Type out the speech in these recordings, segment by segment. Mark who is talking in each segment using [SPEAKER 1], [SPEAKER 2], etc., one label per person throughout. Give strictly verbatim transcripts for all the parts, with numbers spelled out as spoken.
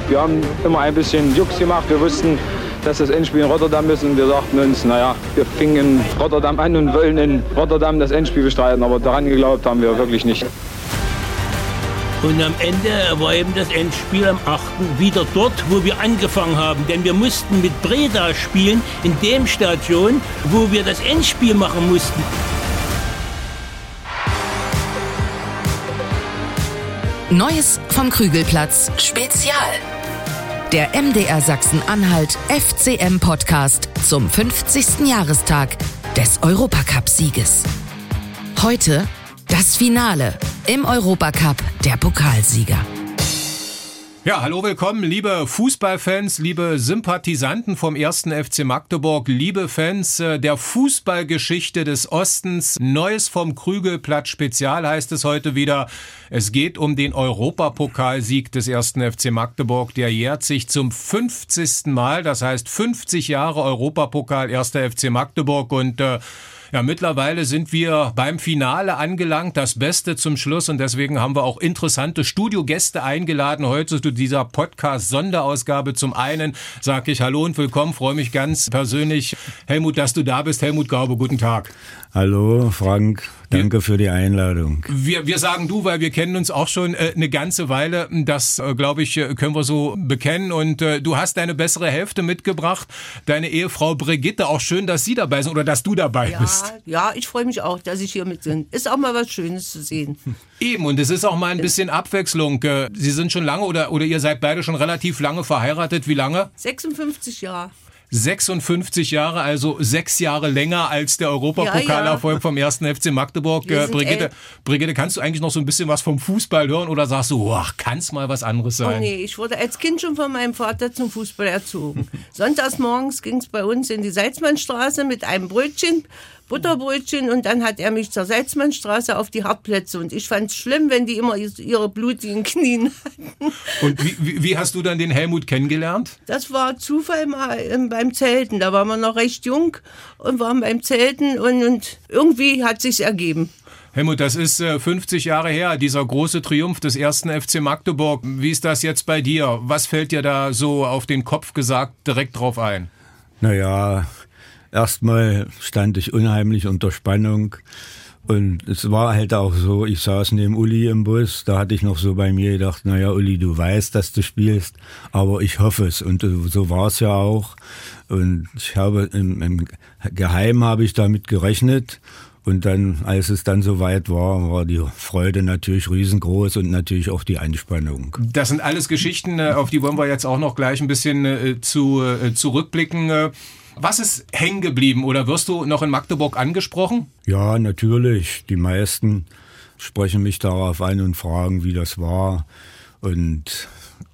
[SPEAKER 1] Wir haben immer ein bisschen Jux gemacht. Wir wussten, dass das Endspiel in Rotterdam ist und wir dachten uns, naja, wir fingen in Rotterdam an und wollen in Rotterdam das Endspiel bestreiten, aber daran geglaubt haben wir wirklich nicht.
[SPEAKER 2] Und am Ende war eben das Endspiel am achten wieder dort, wo wir angefangen haben. Denn wir mussten mit Breda spielen, in dem Stadion, wo wir das Endspiel machen mussten.
[SPEAKER 3] Neues vom Krügelplatz Spezial. Der M D R Sachsen-Anhalt F C M-Podcast zum fünfzigsten Jahrestag des Europacup-Sieges. Heute das Finale im Europacup der Pokalsieger.
[SPEAKER 4] Ja, hallo, willkommen, liebe Fußballfans, liebe Sympathisanten vom ersten F C Magdeburg, liebe Fans der Fußballgeschichte des Ostens. Neues vom Krügelplatz Spezial heißt es heute wieder. Es geht um den Europapokalsieg des ersten F C Magdeburg. Der jährt sich zum fünfzigsten Mal, das heißt fünfzig Jahre Europapokal erster F C Magdeburg und äh, Ja, mittlerweile sind wir beim Finale angelangt, das Beste zum Schluss und deswegen haben wir auch interessante Studiogäste eingeladen heute zu dieser Podcast-Sonderausgabe. Zum einen sage ich Hallo und willkommen, freue mich ganz persönlich, Helmut, dass du da bist. Helmut Gaube, guten Tag.
[SPEAKER 5] Hallo Frank, danke wir, für die Einladung.
[SPEAKER 4] Wir, wir sagen du, weil wir kennen uns auch schon äh, eine ganze Weile, das äh, glaube ich, können wir so bekennen und äh, du hast deine bessere Hälfte mitgebracht, deine Ehefrau Brigitte, auch schön, dass sie dabei ist oder dass du dabei
[SPEAKER 6] ja,
[SPEAKER 4] bist.
[SPEAKER 6] Ja, ich freue mich auch, dass ich hier mit bin. Ist auch mal was Schönes zu sehen.
[SPEAKER 4] Eben, und es ist auch mal ein bisschen Abwechslung. Sie sind schon lange oder, oder ihr seid beide schon relativ lange verheiratet. Wie lange?
[SPEAKER 6] sechsundfünfzig Jahre.
[SPEAKER 4] sechsundfünfzig Jahre, also sechs Jahre länger als der Europapokalerfolg ja, ja. vom ersten F C Magdeburg. Äh, Brigitte, Brigitte, kannst du eigentlich noch so ein bisschen was vom Fußball hören oder sagst du, ach, kann es mal was anderes sein?
[SPEAKER 6] Oh nee, ich wurde als Kind schon von meinem Vater zum Fußball erzogen. Sonntags morgens ging es bei uns in die Salzmannstraße mit einem Brötchen, Butterbrötchen und dann hat er mich zur Salzmannstraße auf die Hartplätze und ich fand es schlimm, wenn die immer ihre blutigen Knien hatten.
[SPEAKER 4] Und wie, wie, wie hast du dann den Helmut kennengelernt?
[SPEAKER 6] Das war Zufall mal beim Zelten, da waren wir noch recht jung und waren beim Zelten und, und irgendwie hat sich's ergeben.
[SPEAKER 4] Helmut, das ist äh, fünfzig Jahre her, dieser große Triumph des ersten F C Magdeburg. Wie ist das jetzt bei dir? Was fällt dir da so auf den Kopf gesagt direkt drauf ein?
[SPEAKER 5] Naja, erstmal stand ich unheimlich unter Spannung und es war halt auch so, ich saß neben Uli im Bus, da hatte ich noch so bei mir gedacht, naja Uli, du weißt, dass du spielst, aber ich hoffe es und so war es ja auch und ich habe im, im Geheim habe ich damit gerechnet. Und dann, als es dann soweit war, war die Freude natürlich riesengroß und natürlich auch die Anspannung.
[SPEAKER 4] Das sind alles Geschichten, auf die wollen wir jetzt auch noch gleich ein bisschen zu, zurückblicken. Was ist hängen geblieben oder wirst du noch in Magdeburg angesprochen?
[SPEAKER 5] Ja, natürlich. Die meisten sprechen mich darauf an und fragen, wie das war. Und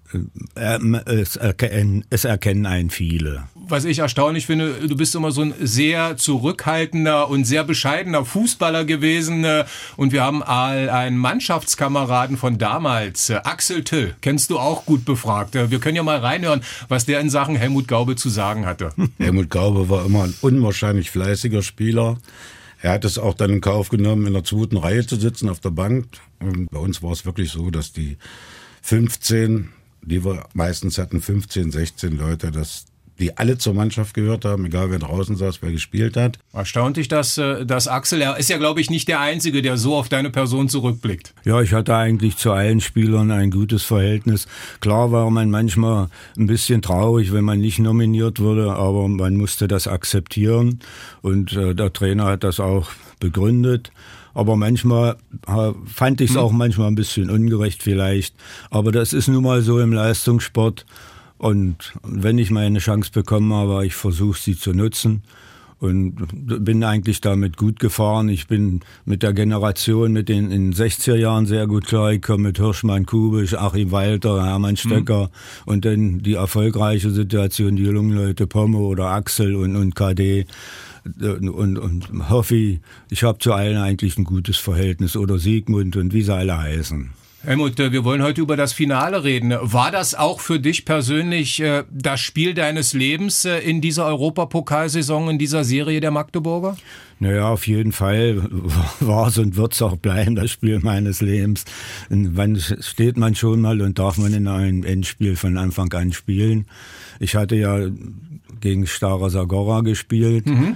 [SPEAKER 5] es erkennen, es erkennen einen viele.
[SPEAKER 4] Was ich erstaunlich finde, du bist immer so ein sehr zurückhaltender und sehr bescheidener Fußballer gewesen. Und wir haben einen Mannschaftskameraden von damals, Axel Till, kennst du auch gut befragt. Wir können ja mal reinhören, was der in Sachen Helmut Gaube zu sagen hatte.
[SPEAKER 7] Helmut Gaube war immer ein unwahrscheinlich fleißiger Spieler. Er hat es auch dann in Kauf genommen, in der zweiten Reihe zu sitzen auf der Bank. Und bei uns war es wirklich so, dass die fünfzehn, die wir meistens hatten, fünfzehn, sechzehn Leute, dass die alle zur Mannschaft gehört haben, egal wer draußen saß, wer gespielt hat.
[SPEAKER 4] Erstaunt dich, dass, dass Axel, er ist ja, glaube ich, nicht der Einzige, der so auf deine Person zurückblickt.
[SPEAKER 5] Ja, ich hatte eigentlich zu allen Spielern ein gutes Verhältnis. Klar war man manchmal ein bisschen traurig, wenn man nicht nominiert wurde, aber man musste das akzeptieren und äh, der Trainer hat das auch begründet. Aber manchmal äh, fand ich es auch manchmal ein bisschen ungerecht vielleicht. Aber das ist nun mal so im Leistungssport. Und wenn ich meine Chance bekommen habe, ich versuche sie zu nutzen und bin eigentlich damit gut gefahren. Ich bin mit der Generation mit den in den sechziger Jahren sehr gut klargekommen, mit Hirschmann, Kubisch, Achim Walter, Hermann Stöcker mhm. und dann die erfolgreiche Situation, die jungen Leute Pomme oder Axel und, und K D. Und, und Hoffi, ich habe zu allen eigentlich ein gutes Verhältnis oder Siegmund und wie sie alle heißen.
[SPEAKER 4] Helmut, wir wollen heute über das Finale reden. War das auch für dich persönlich äh, das Spiel deines Lebens äh, in dieser Europapokalsaison, in dieser Serie der Magdeburger?
[SPEAKER 5] Naja, auf jeden Fall war es und wird es auch bleiben, das Spiel meines Lebens. Und wann steht man schon mal und darf man in einem Endspiel von Anfang an spielen? Ich hatte ja gegen Stara Zagora gespielt. Mhm.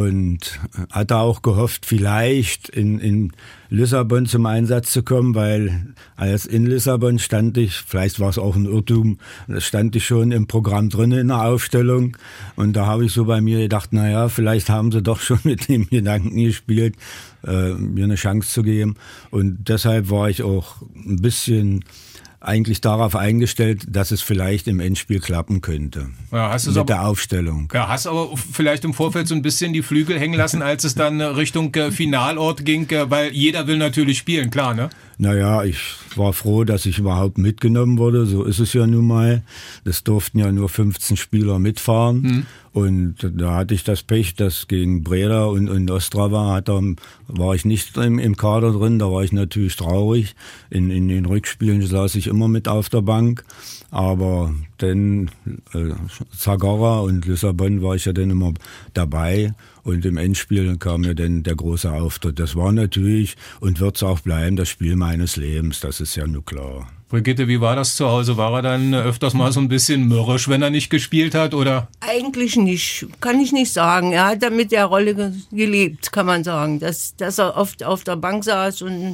[SPEAKER 5] Und hatte auch gehofft, vielleicht in, in Lissabon zum Einsatz zu kommen, weil als in Lissabon stand ich, vielleicht war es auch ein Irrtum, stand ich schon im Programm drin in der Aufstellung. Und da habe ich so bei mir gedacht, naja, vielleicht haben sie doch schon mit dem Gedanken gespielt, äh, mir eine Chance zu geben. Und deshalb war ich auch ein bisschen eigentlich darauf eingestellt, dass es vielleicht im Endspiel klappen könnte.
[SPEAKER 4] Ja, hast du
[SPEAKER 5] mit
[SPEAKER 4] aber,
[SPEAKER 5] der Aufstellung.
[SPEAKER 4] Ja, hast aber vielleicht im Vorfeld so ein bisschen die Flügel hängen lassen, als es dann Richtung äh, Finalort ging, äh, weil jeder will natürlich spielen, klar, ne?
[SPEAKER 5] Naja, ich war froh, dass ich überhaupt mitgenommen wurde. So ist es ja nun mal. Es durften ja nur fünfzehn Spieler mitfahren. Hm. Und da hatte ich das Pech, dass gegen Breda und, und Ostrava hat er, war ich nicht im, im Kader drin. Da war ich natürlich traurig. In, in den Rückspielen saß ich immer mit auf der Bank. Aber dann äh, Zagora und Lissabon war ich ja dann immer dabei. Und im Endspiel kam mir dann der große Auftritt. Das war natürlich und wird es auch bleiben, das Spiel meines Lebens. Das ist ja nur klar.
[SPEAKER 4] Brigitte, wie war das zu Hause? War er dann öfters mal so ein bisschen mürrisch, wenn er nicht gespielt hat, oder?
[SPEAKER 6] Eigentlich nicht, kann ich nicht sagen. Er hat mit der Rolle ge- gelebt, kann man sagen. Dass, dass er oft auf der Bank saß und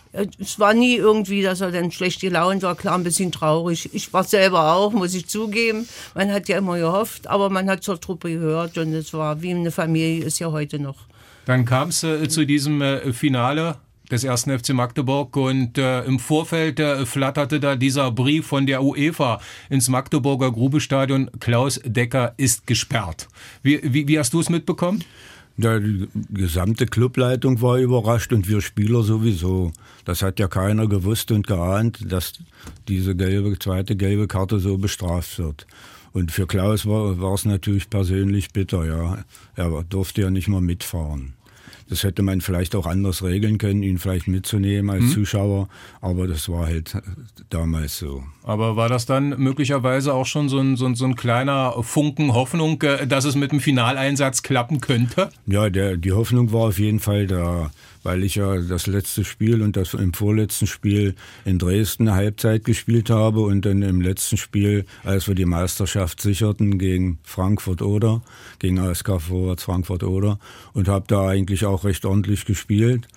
[SPEAKER 6] es war nie irgendwie, dass er dann schlecht gelaunt war, klar ein bisschen traurig. Ich war selber auch, muss ich zugeben. Man hat ja immer gehofft, aber man hat zur Truppe gehört und es war wie eine Familie, ist ja heute noch.
[SPEAKER 4] Dann kam es äh, zu diesem äh, Finale des ersten F C Magdeburg und äh, im Vorfeld äh, flatterte da dieser Brief von der UEFA ins Magdeburger Grubestadion: Klaus Decker ist gesperrt. Wie, wie, wie hast du es mitbekommen?
[SPEAKER 5] Ja, die gesamte Clubleitung war überrascht und wir Spieler sowieso. Das hat ja keiner gewusst und geahnt, dass diese gelbe, zweite gelbe Karte so bestraft wird. Und für Klaus war, war es natürlich persönlich bitter, ja. Er durfte ja nicht mehr mitfahren. Das hätte man vielleicht auch anders regeln können, ihn vielleicht mitzunehmen als hm. Zuschauer, aber das war halt damals so.
[SPEAKER 4] Aber war das dann möglicherweise auch schon so ein, so ein, so ein kleiner Funken Hoffnung, dass es mit dem Finaleinsatz klappen könnte?
[SPEAKER 5] Ja, der, die Hoffnung war auf jeden Fall da, weil ich ja das letzte Spiel und das im vorletzten Spiel in Dresden eine Halbzeit gespielt habe und dann im letzten Spiel, als wir die Meisterschaft sicherten gegen Frankfurt-Oder, gegen A S K Vorwärts Frankfurt-Oder, und habe da eigentlich auch recht ordentlich gespielt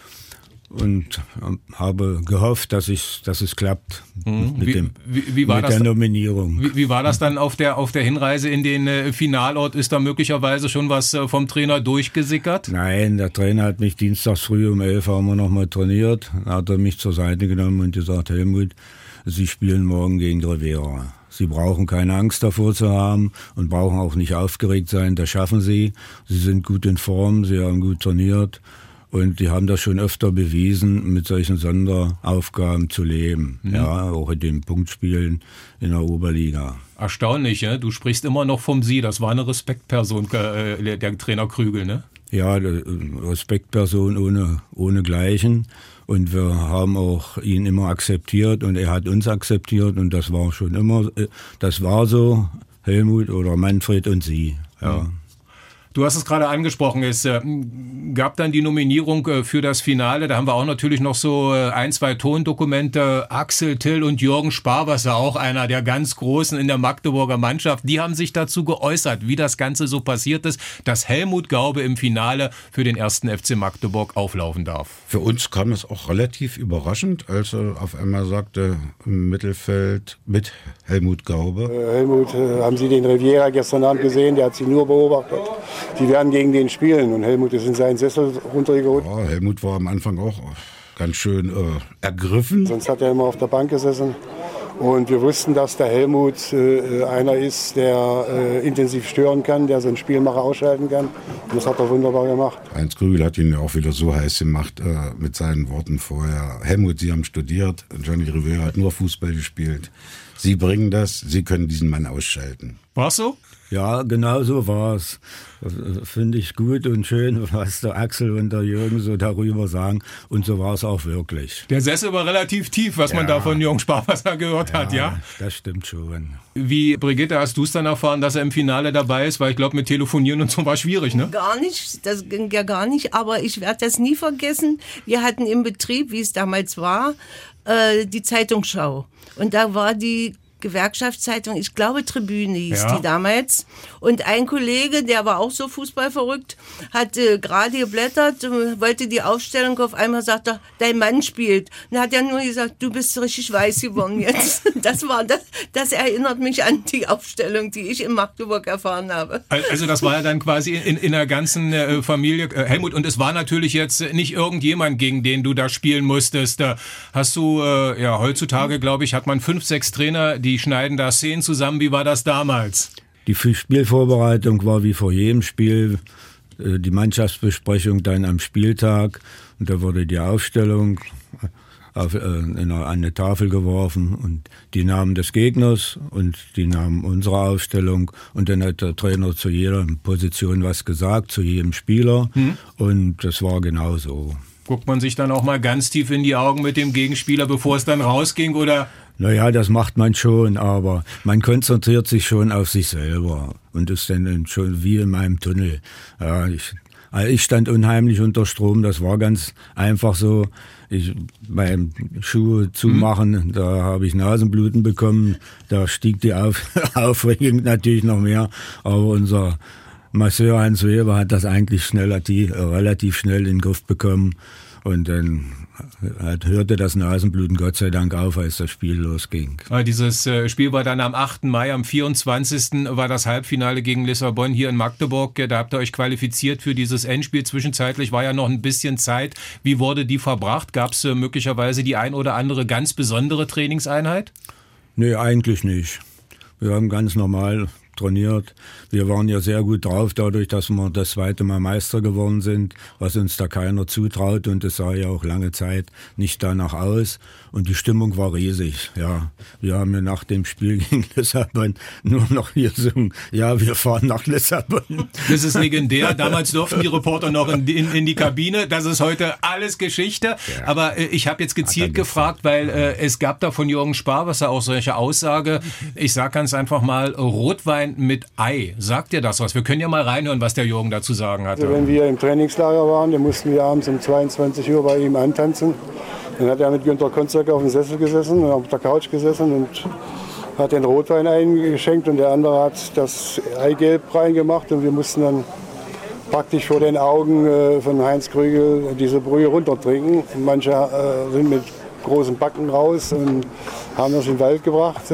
[SPEAKER 5] und habe gehofft, dass, ich, dass es klappt
[SPEAKER 4] mhm.
[SPEAKER 5] mit,
[SPEAKER 4] wie,
[SPEAKER 5] dem,
[SPEAKER 4] wie, wie war
[SPEAKER 5] mit
[SPEAKER 4] das
[SPEAKER 5] der Nominierung.
[SPEAKER 4] Wie, wie war das dann auf der, auf der Hinreise in den äh, Finalort? Ist da möglicherweise schon was äh, vom Trainer durchgesickert?
[SPEAKER 5] Nein, der Trainer hat mich dienstags früh um elf haben wir noch mal trainiert. Dann hat er mich zur Seite genommen und gesagt: Helmut, Sie spielen morgen gegen Rivera. Sie brauchen keine Angst davor zu haben und brauchen auch nicht aufgeregt sein. Das schaffen Sie. Sie sind gut in Form, Sie haben gut trainiert. Und die haben das schon öfter bewiesen, mit solchen Sonderaufgaben zu leben. Mhm. Ja, auch in den Punktspielen in der Oberliga.
[SPEAKER 4] Erstaunlich, ja? Du sprichst immer noch vom Sie. Das war eine Respektperson, äh, der Trainer Krügel, ne?
[SPEAKER 5] Ja, Respektperson ohne, ohne Gleichen. Und wir haben auch ihn immer akzeptiert und er hat uns akzeptiert. Und das war schon immer, das war so, Helmut oder Manfred und Sie, ja. Mhm.
[SPEAKER 4] Du hast es gerade angesprochen, es äh, gab dann die Nominierung äh, für das Finale. Da haben wir auch natürlich noch so äh, ein, zwei Tondokumente. Axel Till und Jürgen Sparwasser, auch einer der ganz Großen in der Magdeburger Mannschaft, die haben sich dazu geäußert, wie das Ganze so passiert ist, dass Helmut Gaube im Finale für den ersten F C Magdeburg auflaufen darf.
[SPEAKER 7] Für uns kam es auch relativ überraschend, als er auf einmal sagte, im Mittelfeld mit Helmut Gaube.
[SPEAKER 8] Äh, Helmut, äh, haben Sie den Riviera gestern Abend gesehen? Der hat Sie nur beobachtet. Die werden gegen den spielen und Helmut ist in seinen Sessel runtergerutscht.
[SPEAKER 7] Ja, Helmut war am Anfang auch ganz schön äh, ergriffen.
[SPEAKER 8] Sonst hat er immer auf der Bank gesessen. Und wir wussten, dass der Helmut äh, einer ist, der äh, intensiv stören kann, der so einen Spielmacher ausschalten kann. Und das hat er wunderbar gemacht.
[SPEAKER 7] Heinz Krügel hat ihn ja auch wieder so heiß gemacht äh, mit seinen Worten vorher. Helmut, Sie haben studiert, Johnny Rivera hat nur Fußball gespielt. Sie bringen das, Sie können diesen Mann ausschalten.
[SPEAKER 4] War's so?
[SPEAKER 5] Ja, genau so war's. Finde ich gut und schön, was der Axel und der Jürgen so darüber sagen. Und so war es auch wirklich.
[SPEAKER 4] Der Sessel war relativ tief, was ja. man da von Jürgen Sparwasser gehört ja, hat, ja?
[SPEAKER 5] Das stimmt schon.
[SPEAKER 4] Wie, Brigitte, hast du es dann erfahren, dass er im Finale dabei ist? Weil ich glaube, mit Telefonieren und so war schwierig, ne?
[SPEAKER 6] Gar nicht, das ging ja gar nicht. Aber ich werde das nie vergessen. Wir hatten im Betrieb, wie es damals war, äh, die Zeitungsschau. Und da war die Gewerkschaftszeitung, ich glaube Tribüne hieß ja. die damals. Und ein Kollege, der war auch so fußballverrückt, hat äh, gerade geblättert, äh, wollte die Aufstellung, auf einmal sagt er, dein Mann spielt. Und dann hat er nur gesagt, du bist richtig weiß geworden jetzt. Das war das, das erinnert mich an die Aufstellung, die ich in Magdeburg erfahren habe.
[SPEAKER 4] Also das war ja dann quasi in, in der ganzen äh, Familie. Äh, Helmut, und es war natürlich jetzt nicht irgendjemand, gegen den du da spielen musstest. Da hast du, äh, ja, heutzutage, glaube ich, hat man fünf, sechs Trainer, die Die schneiden da Szenen zusammen. Wie war das damals?
[SPEAKER 5] Die Spielvorbereitung war wie vor jedem Spiel. Die Mannschaftsbesprechung dann am Spieltag. Und da wurde die Aufstellung auf eine, eine Tafel geworfen und die Namen des Gegners und die Namen unserer Aufstellung. Und dann hat der Trainer zu jeder Position was gesagt, zu jedem Spieler. Hm. Und das war genau so.
[SPEAKER 4] Guckt man sich dann auch mal ganz tief in die Augen mit dem Gegenspieler, bevor es dann rausging, oder?
[SPEAKER 5] Naja, das macht man schon, aber man konzentriert sich schon auf sich selber und ist dann schon wie in meinem Tunnel. Ja, ich, also ich stand unheimlich unter Strom, das war ganz einfach so. Ich, beim Schuhe zumachen, mhm. da habe ich Nasenbluten bekommen, da stieg die Auf, Aufregung natürlich noch mehr, aber unser Masseur Hans Weber hat das eigentlich schnell, relativ schnell in den Griff bekommen. Und dann hörte das Nasenbluten Gott sei Dank auf, als das Spiel losging.
[SPEAKER 4] Dieses Spiel war dann am achten Mai, am vierundzwanzigsten war das Halbfinale gegen Lissabon hier in Magdeburg. Da habt ihr euch qualifiziert für dieses Endspiel. Zwischenzeitlich war ja noch ein bisschen Zeit. Wie wurde die verbracht? Gab es möglicherweise die ein oder andere ganz besondere Trainingseinheit?
[SPEAKER 5] Nee, eigentlich nicht. Wir haben ganz normal trainiert. Wir waren ja sehr gut drauf, dadurch, dass wir das zweite Mal Meister geworden sind, was uns da keiner zutraut, und es sah ja auch lange Zeit nicht danach aus. Und die Stimmung war riesig, ja. Wir haben ja nach dem Spiel gegen Lissabon nur noch hier gesungen, ja, wir fahren nach Lissabon.
[SPEAKER 4] Das ist legendär. Damals durften die Reporter noch in die, in, in die Kabine. Das ist heute alles Geschichte. Ja. Aber äh, ich habe jetzt gezielt gefragt, weil äh, es gab da von Jürgen Sparwasser auch solche Aussage. Ich sage ganz einfach mal, Rotwein mit Ei. Sagt dir das was? Wir können ja mal reinhören, was der Jürgen dazu sagen hatte.
[SPEAKER 8] Also wenn wir im Trainingslager waren, dann mussten wir abends um zweiundzwanzig Uhr bei ihm antanzen. Dann hat er mit Günter Konzak auf dem Sessel gesessen und auf der Couch gesessen und hat den Rotwein eingeschenkt und der andere hat das Eigelb reingemacht und wir mussten dann praktisch vor den Augen von Heinz Krügel diese Brühe runtertrinken. Manche sind mit großen Backen raus und haben das in den Wald gebracht,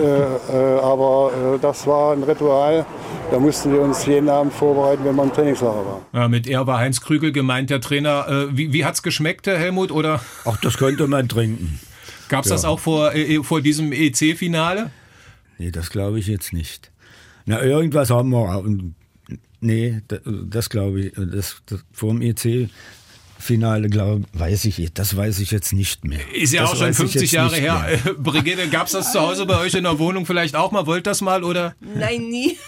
[SPEAKER 8] aber das war ein Ritual. Da mussten wir uns jeden Abend vorbereiten, wenn man im Trainingslager war.
[SPEAKER 4] Ja, mit er war Heinz Krügel gemeint, der Trainer. Äh, wie wie hat es geschmeckt, Helmut? Oder?
[SPEAKER 5] Ach, das könnte man trinken.
[SPEAKER 4] Gab es ja. das auch vor, äh, vor diesem E C-Finale?
[SPEAKER 5] Nee, das glaube ich jetzt nicht. Na, irgendwas haben wir. Nee, das, das glaube ich. Das, das, vor dem E C Finale, glaube weiß ich, das weiß ich jetzt nicht mehr.
[SPEAKER 4] Ist ja
[SPEAKER 5] das
[SPEAKER 4] auch schon fünfzig Jahre her. Brigitte, gab es das zu Hause bei euch in der Wohnung vielleicht auch mal? Wollt das mal, oder?
[SPEAKER 6] Nein, nie.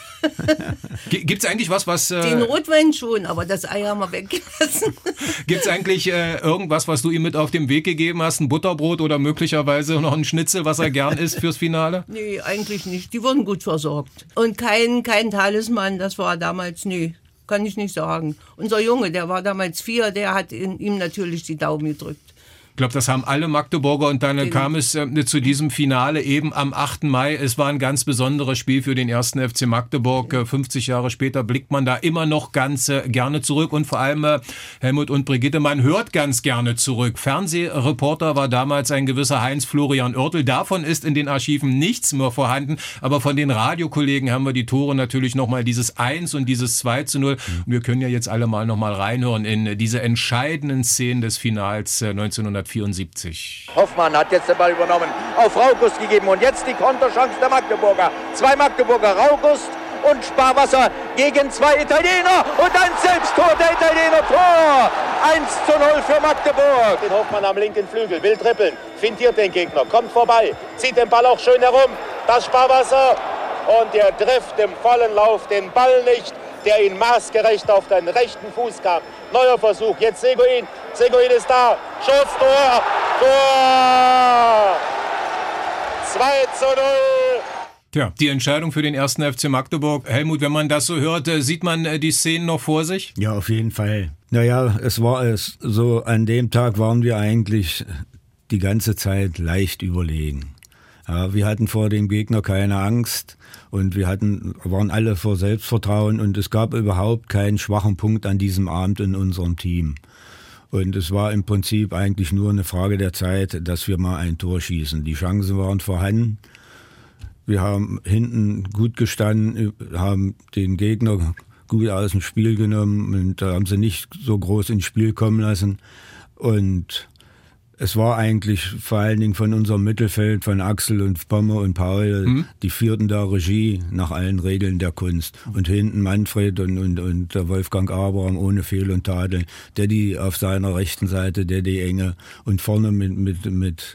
[SPEAKER 4] Gibt es eigentlich was, was... Äh,
[SPEAKER 6] Den Rotwein schon, aber das Ei haben wir weggelassen.
[SPEAKER 4] Gibt es eigentlich äh, irgendwas, was du ihm mit auf den Weg gegeben hast? Ein Butterbrot oder möglicherweise noch ein Schnitzel, was er gern isst fürs Finale?
[SPEAKER 6] Nee, eigentlich nicht. Die wurden gut versorgt. Und kein, kein Talisman, das war damals, nee. Kann ich nicht sagen. Unser Junge, der war damals vier, der hat in ihm natürlich die Daumen gedrückt.
[SPEAKER 4] Ich glaube, das haben alle Magdeburger, und dann genau. kam es äh, zu diesem Finale eben am achten Mai. Es war ein ganz besonderes Spiel für den ersten F C Magdeburg. Äh, fünfzig Jahre später blickt man da immer noch ganz äh, gerne zurück, und vor allem äh, Helmut und Brigitte, man hört ganz gerne zurück. Fernsehreporter war damals ein gewisser Heinz-Florian Oertel. Davon ist in den Archiven nichts mehr vorhanden, aber von den Radiokollegen haben wir die Tore natürlich nochmal, dieses eins und dieses zwei zu null. Und wir können ja jetzt alle mal nochmal reinhören in diese entscheidenden Szenen des Finals äh, neunzehnhundertvierundsiebzig.
[SPEAKER 9] Hoffmann hat jetzt den Ball übernommen, auf Raugust gegeben, und jetzt die Konterchance der Magdeburger. Zwei Magdeburger, Raugust und Sparwasser gegen zwei Italiener und ein Selbsttor der Italiener. Tor! eins zu null für Magdeburg. Den Hoffmann am linken Flügel, will trippeln, findiert den Gegner, kommt vorbei, zieht den Ball auch schön herum. Das Sparwasser
[SPEAKER 10] und er trifft im vollen Lauf den Ball nicht, der ihn maßgerecht auf den rechten Fuß kam. Neuer Versuch, jetzt Seguin, Seguin ist da, Schuss, Tor, Tor! zwei zu null.
[SPEAKER 4] Tja, die Entscheidung für den ersten F C Magdeburg. Helmut, wenn man das so hört, sieht man die Szenen noch vor sich?
[SPEAKER 5] Ja, auf jeden Fall. Naja, es war es so, an dem Tag waren wir eigentlich die ganze Zeit leicht überlegen. Ja, wir hatten vor dem Gegner keine Angst und wir hatten, waren alle vor Selbstvertrauen und es gab überhaupt keinen schwachen Punkt an diesem Abend in unserem Team. Und es war im Prinzip eigentlich nur eine Frage der Zeit, dass wir mal ein Tor schießen. Die Chancen waren vorhanden. Wir haben hinten gut gestanden, haben den Gegner gut aus dem Spiel genommen und da haben sie nicht so groß ins Spiel kommen lassen. Und es war eigentlich vor allen Dingen von unserem Mittelfeld, von Axel und Pommer und Paul, mhm. die führten da Regie nach allen Regeln der Kunst. Und hinten Manfred und, und, und der Wolfgang Abraham ohne Fehl und Tadel, der die auf seiner rechten Seite, der die Enge und vorne mit, mit, mit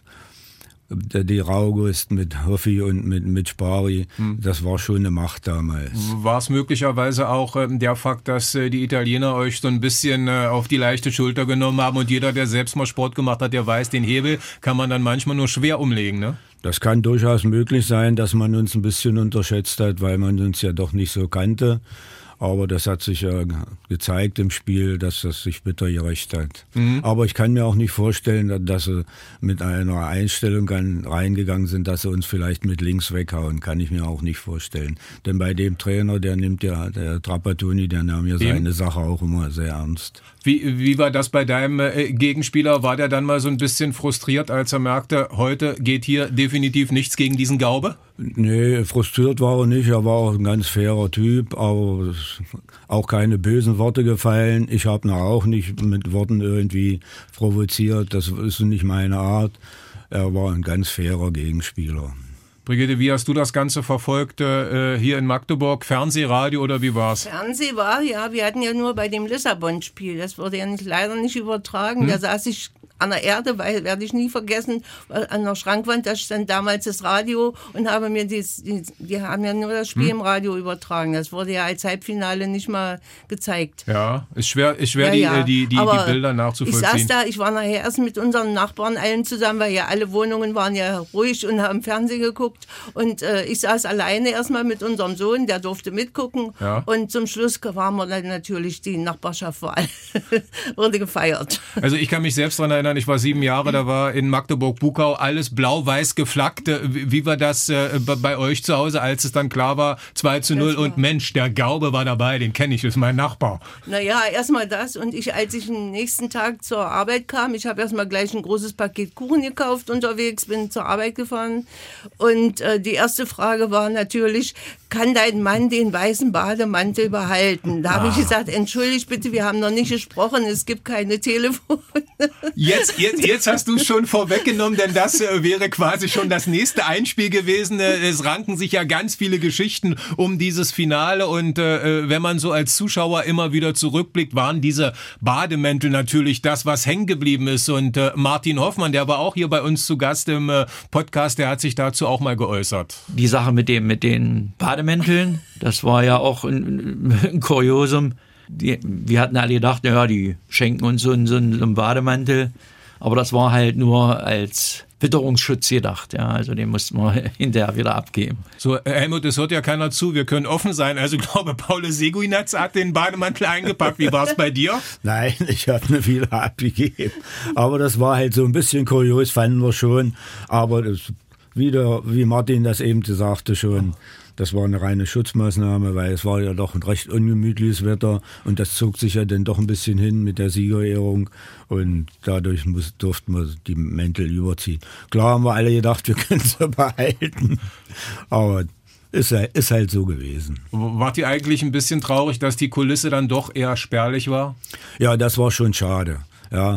[SPEAKER 5] der die Raugust mit Hoffi und mit, mit Spari, hm. das war schon eine Macht damals.
[SPEAKER 4] War es möglicherweise auch äh, der Fakt, dass äh, die Italiener euch so ein bisschen äh, auf die leichte Schulter genommen haben und jeder, der selbst mal Sport gemacht hat, der weiß, den Hebel kann man dann manchmal nur schwer umlegen, ne?
[SPEAKER 5] Das kann durchaus möglich sein, dass man uns ein bisschen unterschätzt hat, weil man uns ja doch nicht so kannte. Aber das hat sich ja gezeigt im Spiel, dass das sich bitter gerecht hat. Mhm. Aber ich kann mir auch nicht vorstellen, dass sie mit einer Einstellung reingegangen sind, dass sie uns vielleicht mit links weghauen. Kann ich mir auch nicht vorstellen. Denn bei dem Trainer, der nimmt ja, der Trapattoni, der nahm ja seine Eben. Sache auch immer sehr ernst.
[SPEAKER 4] Wie, wie war das bei deinem äh, Gegenspieler? War der dann mal so ein bisschen frustriert, als er merkte, heute geht hier definitiv nichts gegen diesen Gaube?
[SPEAKER 5] Nee, frustriert war er nicht. Er war auch ein ganz fairer Typ, aber auch keine bösen Worte gefallen. Ich habe ihn auch nicht mit Worten irgendwie provoziert. Das ist nicht meine Art. Er war ein ganz fairer Gegenspieler.
[SPEAKER 4] Brigitte, wie hast du das Ganze verfolgt äh, hier in Magdeburg? Fernseh, Radio oder wie war's?
[SPEAKER 6] Fernseh war, ja, wir hatten ja nur bei dem Lissabon-Spiel, das wurde ja nicht, leider nicht übertragen, hm? Da saß ich an der Erde, weil, werde ich nie vergessen, an der Schrankwand, da stand damals das Radio und habe mir dies, die, die haben ja nur das Spiel hm? im Radio übertragen, das wurde ja als Halbfinale nicht mal gezeigt.
[SPEAKER 4] Ja, ist schwer, ist schwer ja, ja. Die, die, die, die Bilder nachzuvollziehen.
[SPEAKER 6] Ich saß da, ich war nachher erst mit unseren Nachbarn allen zusammen, weil ja alle Wohnungen waren ja ruhig und haben Fernsehen geguckt. Und äh, ich saß alleine erstmal mit unserem Sohn, der durfte mitgucken. Ja. Und zum Schluss waren wir dann natürlich, die Nachbarschaft vor allem, wurde gefeiert.
[SPEAKER 4] Also ich kann mich selbst daran erinnern, ich war sieben Jahre, da war in Magdeburg-Bukau alles blau-weiß geflaggt. Wie war das äh, bei euch zu Hause, als es dann klar war, zwei zu null und Mensch, der Gaube war dabei, den kenne ich, ist mein Nachbar.
[SPEAKER 6] Naja, erstmal das und ich, als ich am nächsten Tag zur Arbeit kam, ich habe erstmal gleich ein großes Paket Kuchen gekauft unterwegs, bin zur Arbeit gefahren und Und äh, die erste Frage war natürlich, kann dein Mann den weißen Bademantel behalten? Da habe ah. ich gesagt, entschuldigt bitte, wir haben noch nicht gesprochen, es gibt keine Telefone.
[SPEAKER 4] Jetzt, jetzt, jetzt hast du es schon vorweggenommen, denn das äh, wäre quasi schon das nächste Einspiel gewesen. Äh, es ranken sich ja ganz viele Geschichten um dieses Finale und äh, wenn man so als Zuschauer immer wieder zurückblickt, waren diese Bademäntel natürlich das, was hängen geblieben ist. Und äh, Martin Hoffmann, der war auch hier bei uns zu Gast im äh, Podcast, der hat sich dazu auch mal geäußert.
[SPEAKER 11] Die Sache mit dem mit den Bademänteln, das war ja auch ein, ein Kuriosum. Die, wir hatten alle gedacht, naja, die schenken uns so einen, so einen Bademantel, aber das war halt nur als Witterungsschutz gedacht, ja, also den mussten wir hinterher wieder abgeben.
[SPEAKER 4] So, Helmut, es hört ja keiner zu, wir können offen sein, also ich glaube, Paul Seguin hat den Bademantel eingepackt, wie war es bei dir?
[SPEAKER 5] Nein, ich habe eine viele abgegeben, aber das war halt so ein bisschen kurios, fanden wir schon, aber das wieder, wie Martin das eben sagte schon, das war eine reine Schutzmaßnahme, weil es war ja doch ein recht ungemütliches Wetter und das zog sich ja dann doch ein bisschen hin mit der Siegerehrung und dadurch muss, durften wir die Mäntel überziehen. Klar haben wir alle gedacht, wir können sie behalten, aber ist, ist halt so gewesen.
[SPEAKER 4] Wart ihr eigentlich ein bisschen traurig, dass die Kulisse dann doch eher spärlich war?
[SPEAKER 5] Ja, das war schon schade, ja.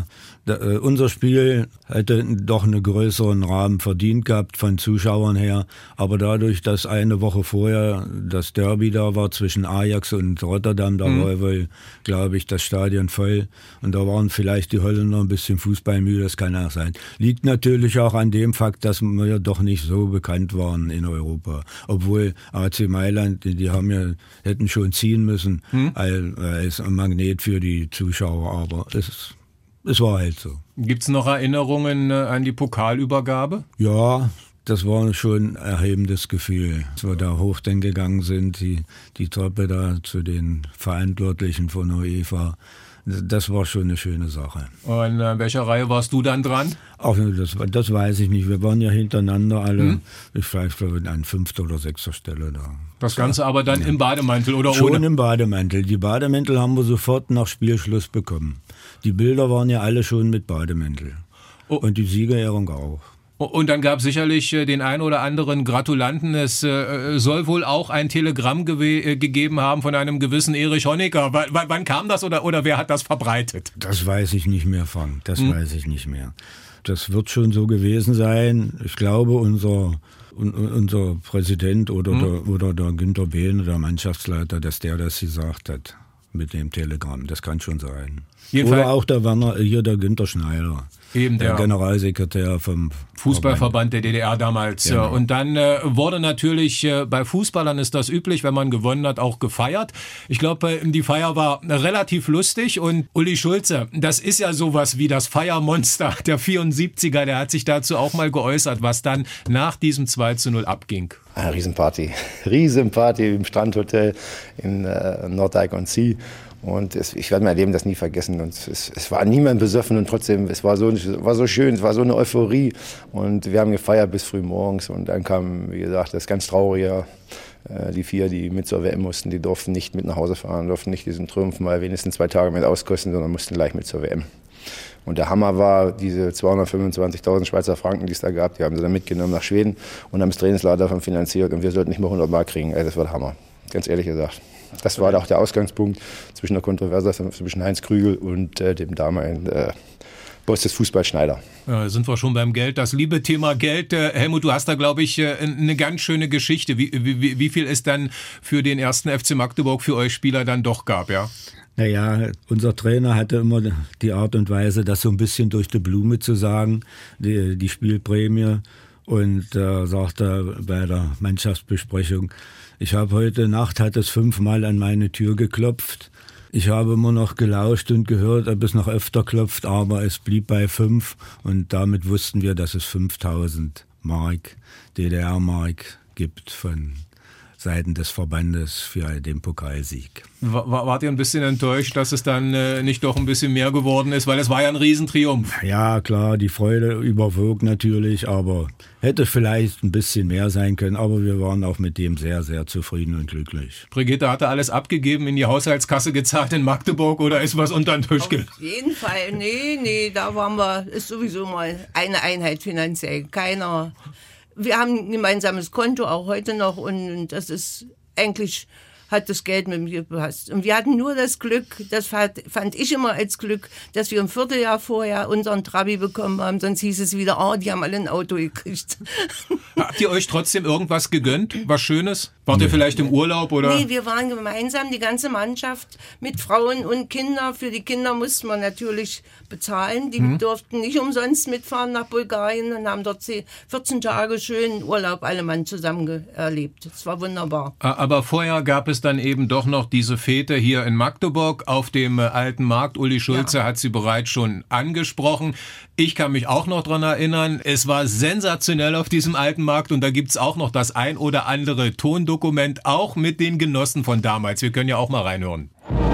[SPEAKER 5] Da, äh, unser Spiel hätte doch einen größeren Rahmen verdient gehabt von Zuschauern her. Aber dadurch, dass eine Woche vorher das Derby da war zwischen Ajax und Rotterdam, da mhm. war wohl, glaube ich, das Stadion voll. Und da waren vielleicht die Holländer ein bisschen fußballmüde, das kann auch sein. Liegt natürlich auch an dem Fakt, dass wir doch nicht so bekannt waren in Europa. Obwohl A C Mailand, die, die haben ja, hätten schon ziehen müssen, mhm. als, als ein Magnet für die Zuschauer. Aber es Es war halt so.
[SPEAKER 4] Gibt's noch Erinnerungen an die Pokalübergabe?
[SPEAKER 5] Ja, das war schon ein erhebendes Gefühl, als wir da hoch denn gegangen sind, die, die Treppe da zu den Verantwortlichen von UEFA. Das war schon eine schöne Sache.
[SPEAKER 4] Und in welcher Reihe warst du dann dran?
[SPEAKER 5] Ach, das, das weiß ich nicht. Wir waren ja hintereinander alle. Hm? Ich war an fünfter oder sechster Stelle da.
[SPEAKER 4] Das Ganze aber dann ja. im Bademantel oder
[SPEAKER 5] schon
[SPEAKER 4] ohne?
[SPEAKER 5] Schon im Bademantel. Die Bademäntel haben wir sofort nach Spielschluss bekommen. Die Bilder waren ja alle schon mit Bademäntel. Oh. Und die Siegerehrung auch.
[SPEAKER 4] Und dann gab es sicherlich den ein oder anderen Gratulanten. Es äh, soll wohl auch ein Telegramm gewe- gegeben haben von einem gewissen Erich Honecker. W- w- wann kam das oder, oder wer hat das verbreitet?
[SPEAKER 5] Das weiß ich nicht mehr, Frank. Das hm. weiß ich nicht mehr. Das wird schon so gewesen sein. Ich glaube, unser, un, unser Präsident oder, hm. der, oder der Günter Behne, der Mannschaftsleiter, dass der das gesagt hat mit dem Telegramm. Das kann schon sein. Jedenfalls oder auch der Werner, hier der Günter Schneider. Eben der, der Generalsekretär vom
[SPEAKER 4] Fußballverband der D D R damals. Genau. Und dann äh, wurde natürlich, äh, bei Fußballern ist das üblich, wenn man gewonnen hat, auch gefeiert. Ich glaube, äh, die Feier war relativ lustig und Uli Schulze, das ist ja sowas wie das Feiermonster der vierundsiebziger, der hat sich dazu auch mal geäußert, was dann nach diesem zwei zu null abging.
[SPEAKER 12] Eine Riesenparty, Riesenparty im Strandhotel in äh, Norddeich-on-Sea. Und es, ich werde mein Leben das nie vergessen. Und es, es war niemand besoffen und trotzdem, es war so, war so schön, es war so eine Euphorie. Und wir haben gefeiert bis früh morgens. Und dann kam, wie gesagt, das ganz Traurige. Äh, die vier, die mit zur W M mussten, die durften nicht mit nach Hause fahren, durften nicht diesen Triumph mal wenigstens zwei Tage mit auskosten, sondern mussten gleich mit zur W M. Und der Hammer war, diese zweihundertfünfundzwanzigtausend Schweizer Franken, die es da gab, die haben sie dann mitgenommen nach Schweden und haben das Trainingslager davon finanziert. Und wir sollten nicht mehr hundert Mark kriegen. Ey, das war der Hammer, ganz ehrlich gesagt. Das war auch der Ausgangspunkt zwischen der Kontroverse zwischen Heinz Krügel und äh, dem damaligen äh, Boss des Fußballs Schneider.
[SPEAKER 4] Ja, sind wir schon beim Geld. Das liebe Thema Geld. Äh, Helmut, du hast da, glaube ich, äh, eine ganz schöne Geschichte. Wie, wie, wie viel es dann für den ersten F C Magdeburg für euch Spieler dann doch gab, ja?
[SPEAKER 5] Naja, unser Trainer hatte immer die Art und Weise, das so ein bisschen durch die Blume zu sagen, die, die Spielprämie. Und äh, sagte bei der Mannschaftsbesprechung, ich habe heute Nacht, hat es fünfmal an meine Tür geklopft. Ich habe immer noch gelauscht und gehört, ob es noch öfter klopft, aber es blieb bei fünf. Und damit wussten wir, dass es fünftausend Mark, D D R-Mark gibt von Seiten des Verbandes für den Pokalsieg.
[SPEAKER 4] War, wart ihr ein bisschen enttäuscht, dass es dann äh, nicht doch ein bisschen mehr geworden ist? Weil es war ja ein Riesentriumph.
[SPEAKER 5] Ja, klar, die Freude überwog natürlich, aber hätte vielleicht ein bisschen mehr sein können. Aber wir waren auch mit dem sehr, sehr zufrieden und glücklich.
[SPEAKER 4] Brigitte hatte alles abgegeben, in die Haushaltskasse gezahlt in Magdeburg oder ist was unter den Tisch gegangen?
[SPEAKER 6] Auf jeden Fall, nee, nee, da waren wir, ist sowieso mal eine Einheit finanziell. Keiner... Wir haben ein gemeinsames Konto, auch heute noch, und das ist eigentlich, hat das Geld mit mir gepasst. Und wir hatten nur das Glück, das fand ich immer als Glück, dass wir ein Vierteljahr vorher unseren Trabi bekommen haben, sonst hieß es wieder, oh, die haben alle ein Auto gekriegt.
[SPEAKER 4] Habt ihr euch trotzdem irgendwas gegönnt, was Schönes? Wart ihr vielleicht im Urlaub oder?
[SPEAKER 6] Nee, wir waren gemeinsam, die ganze Mannschaft mit Frauen und Kindern. Für die Kinder mussten wir natürlich bezahlen. Die hm. durften nicht umsonst mitfahren nach Bulgarien und haben dort vierzehn Tage schön Urlaub alle Mann zusammen erlebt. Das war wunderbar.
[SPEAKER 4] Aber vorher gab es dann eben doch noch diese Fete hier in Magdeburg auf dem alten Markt. Uli Schulze ja. hat sie bereits schon angesprochen. Ich kann mich auch noch dran erinnern, es war sensationell auf diesem alten Markt und da gibt's auch noch das ein oder andere Tondokument, auch mit den Genossen von damals. Wir können ja auch mal reinhören.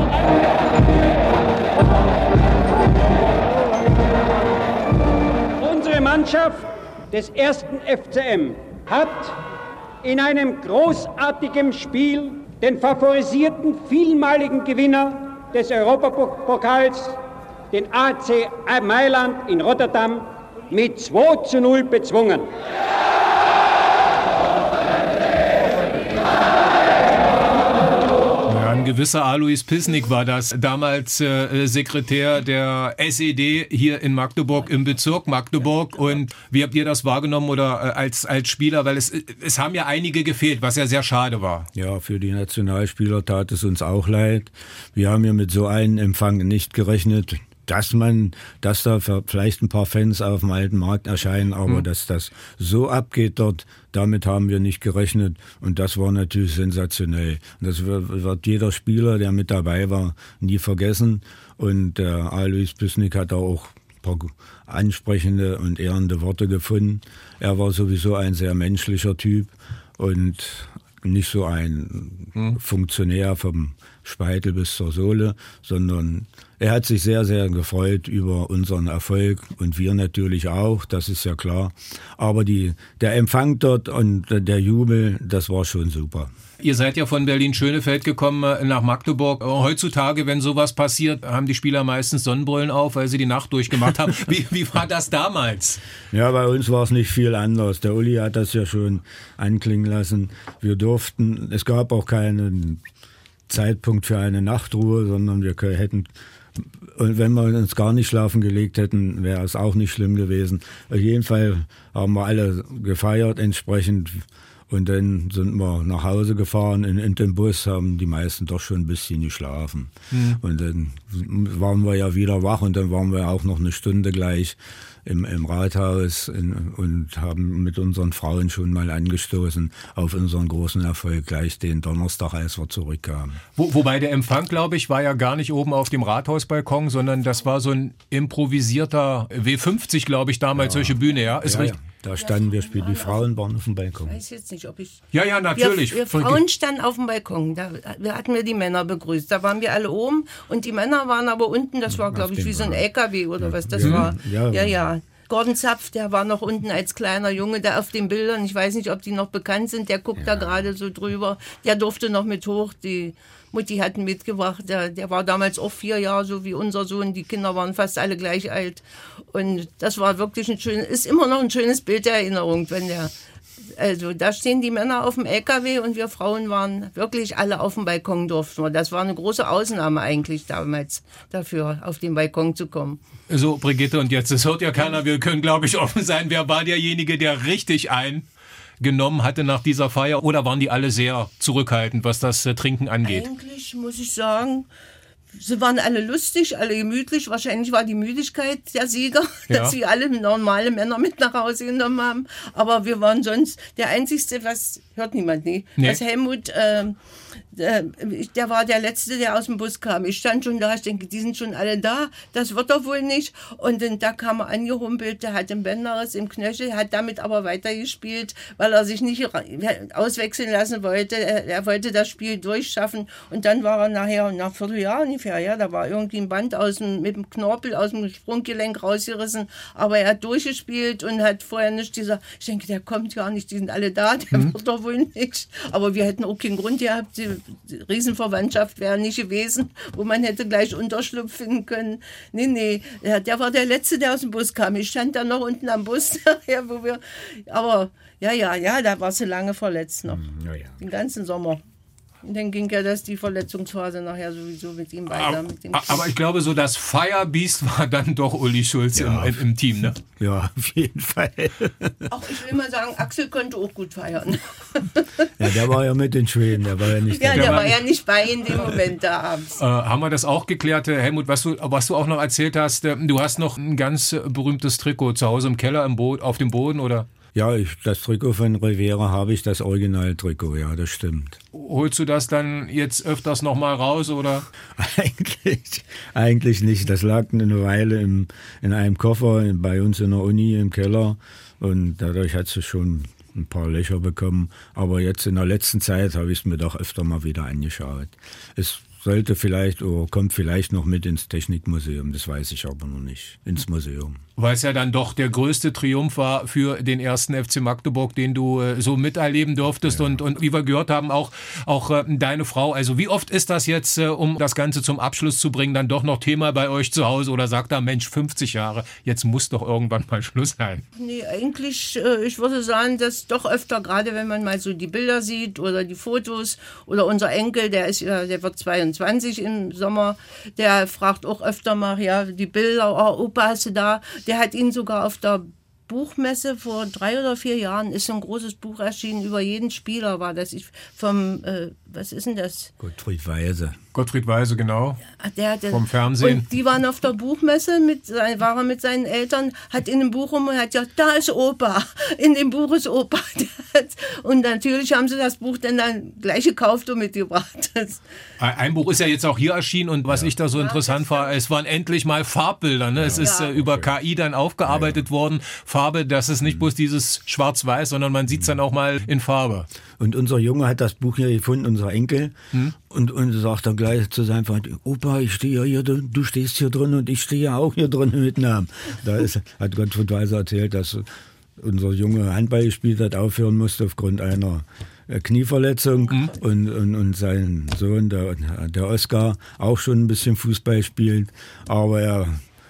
[SPEAKER 13] Unsere Mannschaft des ersten F C M hat in einem großartigen Spiel den favorisierten vielmaligen Gewinner des Europapokals, den A C Mailand in Rotterdam, mit zwei zu null bezwungen.
[SPEAKER 4] Ja, ein gewisser Alois Pisnik war das, damals äh, Sekretär der S E D hier in Magdeburg, im Bezirk Magdeburg. Und wie habt ihr das wahrgenommen oder äh, als, als Spieler? Weil es, es haben ja einige gefehlt, was ja sehr schade war.
[SPEAKER 5] Ja, für die Nationalspieler tat es uns auch leid. Wir haben ja mit so einem Empfang nicht gerechnet. Dass man, dass da vielleicht ein paar Fans auf dem alten Markt erscheinen, aber mhm. dass das so abgeht dort, damit haben wir nicht gerechnet und das war natürlich sensationell. Und das wird, wird jeder Spieler, der mit dabei war, nie vergessen und äh, Alois Pisnik hat da auch ein paar ansprechende und ehrende Worte gefunden. Er war sowieso ein sehr menschlicher Typ und nicht so ein mhm. Funktionär vom Speitel bis zur Sohle, sondern er hat sich sehr, sehr gefreut über unseren Erfolg und wir natürlich auch, das ist ja klar. Aber die, der Empfang dort und der Jubel, das war schon super.
[SPEAKER 4] Ihr seid ja von Berlin-Schönefeld gekommen nach Magdeburg. Heutzutage, wenn sowas passiert, haben die Spieler meistens Sonnenbrillen auf, weil sie die Nacht durchgemacht haben. Wie, wie war das damals?
[SPEAKER 5] Ja, bei uns war es nicht viel anders. Der Uli hat das ja schon anklingen lassen. Wir durften, es gab auch keinen Zeitpunkt für eine Nachtruhe, sondern wir hätten, und wenn wir uns gar nicht schlafen gelegt hätten, wäre es auch nicht schlimm gewesen. Auf jeden Fall haben wir alle gefeiert entsprechend und dann sind wir nach Hause gefahren. In, in dem Bus haben die meisten doch schon ein bisschen geschlafen. Mhm. Und dann waren wir ja wieder wach und dann waren wir auch noch eine Stunde gleich im, im Rathaus in, und haben mit unseren Frauen schon mal angestoßen auf unseren großen Erfolg gleich den Donnerstag, als wir zurückkamen.
[SPEAKER 4] Wo, wobei der Empfang, glaube ich, war ja gar nicht oben auf dem Rathausbalkon, sondern das war so ein improvisierter W fünfzig, glaube ich, damals, ja. solche Bühne, ja? Ist
[SPEAKER 5] ja,
[SPEAKER 4] richtig?
[SPEAKER 5] Ja. Da standen wir, spielen die Frauen waren auf dem Balkon.
[SPEAKER 6] Ich weiß jetzt nicht, ob ich...
[SPEAKER 4] Ja, ja, natürlich.
[SPEAKER 6] Wir, wir Frauen standen auf dem Balkon, da hatten wir die Männer begrüßt. Da waren wir alle oben und die Männer waren aber unten, das war, glaube ich, wie so ein L K W oder was das
[SPEAKER 5] ja,
[SPEAKER 6] war.
[SPEAKER 5] Ja,
[SPEAKER 6] ja. ja. Gordon Zapf, der war noch unten als kleiner Junge, der auf den Bildern, ich weiß nicht, ob die noch bekannt sind, der guckt ja. da gerade so drüber. Der durfte noch mit hoch, die Mutti hat ihn mitgebracht, der, der war damals auch vier Jahre, so wie unser Sohn, die Kinder waren fast alle gleich alt. Und das war wirklich ein schönes, ist immer noch ein schönes Bild der Erinnerung, wenn der, also da stehen die Männer auf dem L K W und wir Frauen waren wirklich alle auf dem Balkon durften wir. Das war eine große Ausnahme eigentlich damals dafür, auf den Balkon zu kommen.
[SPEAKER 4] So, Brigitte, und jetzt, das hört ja keiner, wir können, glaube ich, offen sein. Wer war derjenige, der richtig eingenommen hatte nach dieser Feier? Oder waren die alle sehr zurückhaltend, was das äh, Trinken angeht?
[SPEAKER 6] Eigentlich muss ich sagen, sie waren alle lustig, alle gemütlich. Wahrscheinlich war die Müdigkeit der Sieger, ja. dass sie alle normale Männer mit nach Hause genommen haben. Aber wir waren sonst der Einzige, was hört niemand, nee, nee. was Helmut... Äh, Der, der war der Letzte, der aus dem Bus kam. Ich stand schon da, ich denke, die sind schon alle da, das wird doch wohl nicht. Und dann, da kam er angerumpelt, der hat den Bänderriss im Knöchel, hat damit aber weitergespielt, weil er sich nicht auswechseln lassen wollte. Er, er wollte das Spiel durchschaffen. Und dann war er nachher, nach einem Vierteljahr ungefähr, ja, da war irgendwie ein Band aus dem, mit dem Knorpel aus dem Sprunggelenk rausgerissen. Aber er hat durchgespielt und hat vorher nicht gesagt, ich denke, der kommt gar nicht, die sind alle da, der mhm. wird doch wohl nicht. Aber wir hätten auch keinen Grund gehabt, die Riesenverwandtschaft wäre nicht gewesen, wo man hätte gleich Unterschlupf finden können. Nee, nee, der, der war der Letzte, der aus dem Bus kam. Ich stand da noch unten am Bus, ja, wo wir, aber ja, ja, ja, da war sie lange verletzt noch, ja, ja. den ganzen Sommer. Und dann ging ja das die Verletzungsphase nachher sowieso mit ihm weiter.
[SPEAKER 4] Aber,
[SPEAKER 6] mit dem
[SPEAKER 4] aber ich glaube, so das Firebeast war dann doch Uli Schulz ja. im, im Team, ne?
[SPEAKER 5] Ja, auf jeden Fall.
[SPEAKER 6] Auch ich will mal sagen, Axel konnte auch gut feiern.
[SPEAKER 5] Ja, der war ja mit den Schweden, der war ja nicht
[SPEAKER 6] Ja,
[SPEAKER 5] der,
[SPEAKER 6] der war ja nicht bei in dem Moment da abends.
[SPEAKER 4] Äh, haben wir das auch geklärt, Helmut, was du, was du auch noch erzählt hast, du hast noch ein ganz berühmtes Trikot zu Hause im Keller im Bo- auf dem Boden, oder?
[SPEAKER 5] Ja, ich, das Trikot von Rivera habe ich, das Originaltrikot, ja, das stimmt.
[SPEAKER 4] Holst du das dann jetzt öfters nochmal raus, oder?
[SPEAKER 5] Eigentlich, eigentlich nicht. Das lag eine Weile im, in einem Koffer bei uns in der Uni im Keller und dadurch hat es schon ein paar Löcher bekommen. Aber jetzt in der letzten Zeit habe ich es mir doch öfter mal wieder angeschaut. Es sollte vielleicht oder kommt vielleicht noch mit ins Technikmuseum, das weiß ich aber noch nicht, ins Museum.
[SPEAKER 4] Weil es ja dann doch der größte Triumph war für den ersten F C Magdeburg, den du äh, so miterleben durftest. Ja. Und, und wie wir gehört haben, auch, auch äh, deine Frau. Also wie oft ist das jetzt, äh, um das Ganze zum Abschluss zu bringen, dann doch noch Thema bei euch zu Hause? Oder sagt da, Mensch, fünfzig Jahre, jetzt muss doch irgendwann mal Schluss sein?
[SPEAKER 6] Nee, eigentlich, äh, ich würde sagen, dass doch öfter, gerade wenn man mal so die Bilder sieht oder die Fotos oder unser Enkel, der ist ja, der wird zweiundzwanzig im Sommer, der fragt auch öfter mal, ja, die Bilder, oh, Opa, hast du da? Der hat ihn sogar auf der Buchmesse vor drei oder vier Jahren, ist so ein großes Buch erschienen, über jeden Spieler war das. Ich vom, äh, was ist denn das?
[SPEAKER 5] Gottfried Weise.
[SPEAKER 4] Gottfried Weise, genau.
[SPEAKER 6] Der, der,
[SPEAKER 4] vom Fernsehen.
[SPEAKER 6] Und die waren auf der Buchmesse, mit, war er mit seinen Eltern, hat in dem Buch rum und hat gesagt, da ist Opa, in dem Buch ist Opa. Und natürlich haben sie das Buch dann, dann gleich gekauft und mitgebracht.
[SPEAKER 4] Ein Buch ist ja jetzt auch hier erschienen und was ja. ich da so interessant war, es waren endlich mal Farbbilder. Ne? Ja. Es ist ja. äh, über K I dann aufgearbeitet ja. worden. Farbe, das ist nicht bloß dieses Schwarz-Weiß, sondern man sieht es dann auch mal in Farbe.
[SPEAKER 5] Und unser Junge hat das Buch hier gefunden, unser Enkel, hm? und, und sagt dann gleich zu seinem Vater, Opa, ich stehe ja hier, du stehst hier drin und ich stehe ja auch hier drin mit Namen. Da ist, hat Gottfried Weise erzählt, dass unser Junge Handball gespielt hat, aufhören musste aufgrund einer Knieverletzung mhm. und, und, und sein Sohn, der, der Oskar, auch schon ein bisschen Fußball spielt, aber er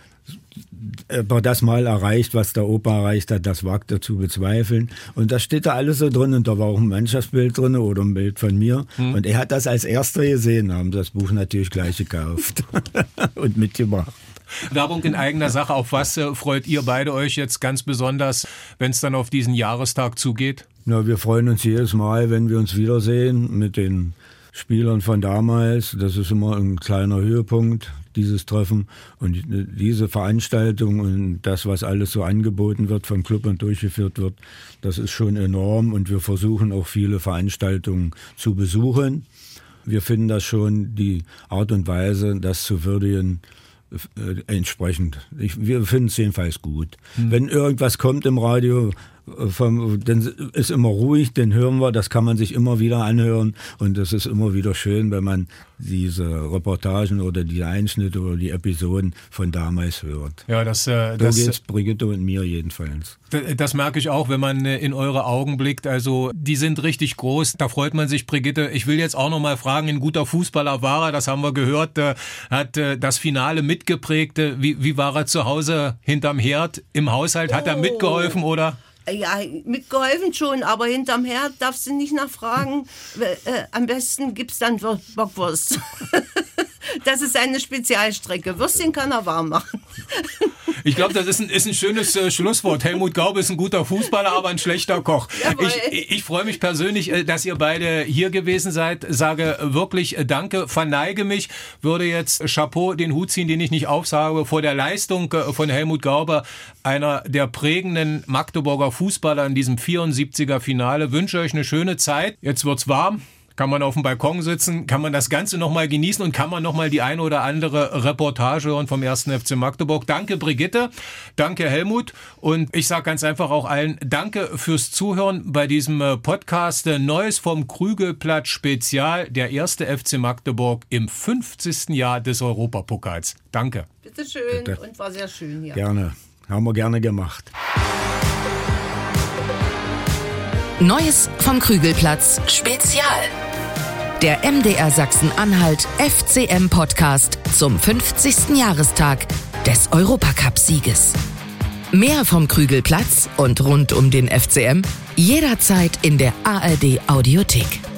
[SPEAKER 5] aber das mal erreicht, was der Opa erreicht hat, das wagt er zu bezweifeln. Und da steht da alles so drin und da war auch ein Mannschaftsbild drin oder ein Bild von mir. Mhm. Und er hat das als erster gesehen, haben das Buch natürlich gleich gekauft und mitgebracht.
[SPEAKER 4] Werbung in eigener Sache. Auf was äh, freut ihr beide euch jetzt ganz besonders, wenn es dann auf diesen Jahrestag zugeht?
[SPEAKER 5] Na, wir freuen uns jedes Mal, wenn wir uns wiedersehen mit den Spielern von damals. Das ist immer ein kleiner Höhepunkt, dieses Treffen. Und diese Veranstaltung und das, was alles so angeboten wird vom Club und durchgeführt wird, das ist schon enorm. Und wir versuchen auch viele Veranstaltungen zu besuchen. Wir finden das schon, die Art und Weise, das zu würdigen, äh, entsprechend. Ich, wir finden es jedenfalls gut. Mhm. Wenn irgendwas kommt im Radio, Vom, dann ist immer ruhig, den hören wir, das kann man sich immer wieder anhören und es ist immer wieder schön, wenn man diese Reportagen oder die Einschnitte oder die Episoden von damals hört.
[SPEAKER 4] Ja, das, äh,
[SPEAKER 5] so
[SPEAKER 4] das
[SPEAKER 5] geht's Brigitte und mir jedenfalls.
[SPEAKER 4] Das, das merke ich auch, wenn man in eure Augen blickt, also die sind richtig groß, da freut man sich, Brigitte. Ich will jetzt auch noch mal fragen, ein guter Fußballer war er, das haben wir gehört, äh, hat äh, das Finale mitgeprägt. Wie, wie war er zu Hause hinterm Herd im Haushalt? Hat er mitgeholfen oder?
[SPEAKER 6] Ja, mitgeholfen schon, aber hinterm Herd darfst du nicht nachfragen. Äh, am besten gibt's dann Bockwurst. Das ist eine Spezialstrecke. Würstchen kann er warm machen.
[SPEAKER 4] Ich glaube, das ist ein, ist ein schönes äh, Schlusswort. Helmut Gaube ist ein guter Fußballer, aber ein schlechter Koch. Ich, ich, ich freue mich persönlich, äh, dass ihr beide hier gewesen seid. Sage wirklich äh, danke, verneige mich, würde jetzt Chapeau den Hut ziehen, den ich nicht aufsage, vor der Leistung äh, von Helmut Gaube, einer der prägenden Magdeburger Fußballer in diesem vierundsiebziger Finale. Wünsche euch eine schöne Zeit. Jetzt wird's warm. Kann man auf dem Balkon sitzen, kann man das Ganze nochmal genießen und kann man nochmal die eine oder andere Reportage hören vom ersten F C Magdeburg. Danke Brigitte, danke Helmut und ich sage ganz einfach auch allen Danke fürs Zuhören bei diesem Podcast Neues vom Krügelplatz Spezial, der erste F C Magdeburg im fünfzigsten Jahr des Europapokals. Danke.
[SPEAKER 6] Bitteschön. Bitte. Und war sehr schön hier.
[SPEAKER 5] Gerne, haben wir gerne gemacht.
[SPEAKER 3] Neues vom Krügelplatz Spezial. Der M D R Sachsen-Anhalt F C M Podcast zum fünfzigsten Jahrestag des Europacup-Sieges. Mehr vom Krügelplatz und rund um den F C M jederzeit in der A R D Audiothek.